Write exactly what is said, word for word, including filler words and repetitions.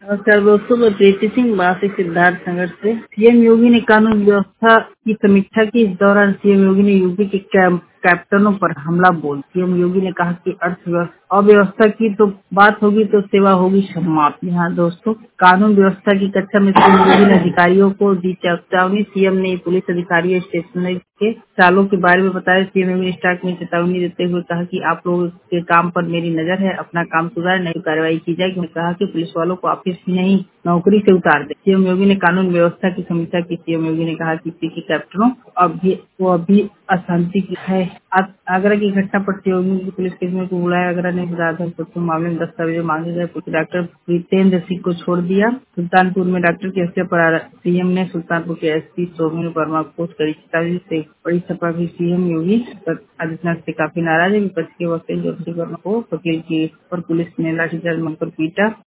नमस्कार दोस्तों, मैं प्रीति सिंह वासी सिद्धार्थ नगर से। सीएम योगी ने कानून व्यवस्था की समीक्षा की। इस दौरान सीएम योगी ने यूपी के कैम- कैप्टनों पर हमला बोल। सीएम योगी ने कहा कि अर्थव्यवस्था अव्यवस्था की तो बात होगी तो सेवा होगी समाप्त। यहाँ दोस्तों, कानून व्यवस्था की कक्षा में सीएम योगी ने अधिकारियों को दी चेतावनी। सीएम ने पुलिस अधिकारियों स्टेशनरी के चालों के बारे में बताया। सीएम योगी ने स्टाफ में चेतावनी देते हुए कहा कि आप लोगों के काम पर मेरी नजर है, अपना काम सुधार, नहीं तो कार्रवाई की जाएगी। उन्होंने कहा कि पुलिस वालों को ऑफिस में नहीं नौकरी से उतार दे। सीएम योगी ने कानून व्यवस्था की समीक्षा की। सीएम योगी ने कहा कि पीसी कैप्टनों अभी वो अभी अशांति की है। आ- आगरा की घटना पर सीएम योगी ने पुलिस कर्मियों को बुलाया। आगरा ने आधार पर मामले में दस्तावेज मांगे गए। डॉक्टर प्रीतेंद्र सिंह को छोड़ दिया। सुल्तानपुर में डॉक्टर की हत्या पर सीएम ने सुल्तानपुर के एसपी सौम्य वर्मा को कड़ी चेतावनी से बड़ी सभा भी। सीएम योगी आदित्यनाथ से काफी नाराज है। विपक्ष के वकील जोशी वर्मा को वकील की और पुलिस ने लाठीचार्ज मारकर पीटा।